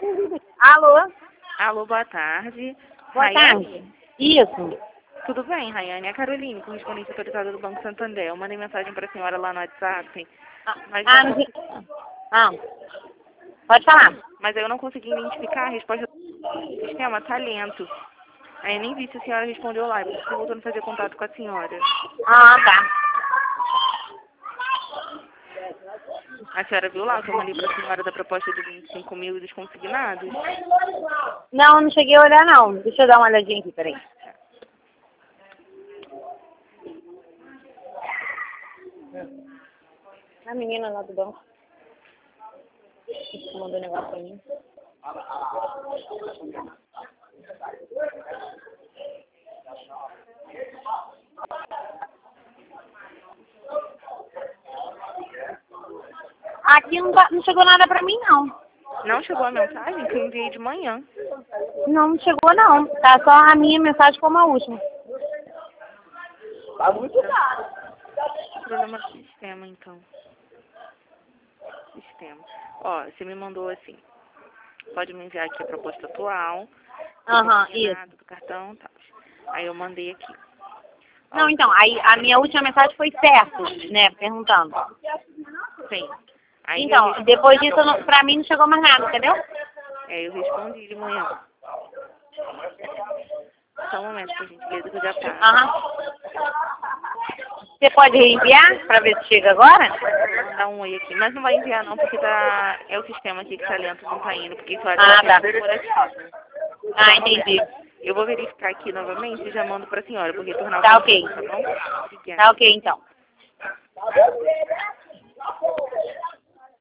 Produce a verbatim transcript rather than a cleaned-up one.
Alô? Alô, boa tarde. Boa Rayane? tarde. Isso. Tudo bem, Rayane? É a Caroline, correspondente autorizada do Banco Santander. Eu mandei mensagem para a senhora lá no WhatsApp, mas, Ah, não não sei- consegui, ah, pode falar. mas eu não consegui identificar a resposta do sistema, tá lento. Aí eu nem vi se a senhora respondeu lá, por isso que eu voltando a fazer contato com a senhora. Ah, tá. A senhora viu lá que eu mandei para a senhora da proposta de vinte e cinco mil e dos consignados? Não, não cheguei a olhar, não. Deixa eu dar uma olhadinha aqui, peraí. A menina lá do banco. Que mandou um negócio pra mim. Aqui não, tá- não chegou nada pra mim, não. Não chegou a mensagem que eu enviei de manhã. Não, não chegou, não. Tá só a minha mensagem como a última. Tá muito caro. Problema do sistema, então. Sistema. Ó, você me mandou assim. Pode me enviar aqui a proposta atual. Aham, Consignado isso. do cartão, tá. Aí eu mandei aqui. Ó, Não, então, aí a minha última mensagem foi certo, né? Perguntando. sim. Aí eu Então, respondi, depois disso, não, pra mim não chegou mais nada, entendeu? é, eu respondi de manhã. Só um momento, por gentileza, que eu já passo. Aham. Você pode reenviar pra ver se chega agora? Vou mandar um oi aqui. Mas não vai enviar não, porque tá. É o sistema aqui que tá lento, não tá indo, porque isso é Ah, tá. corporativo. Ah, entendi. Eu vou verificar aqui novamente e já mando pra senhora, porque tornar o Tá ok. contato, tá bom? Obrigada. Tá ok, então.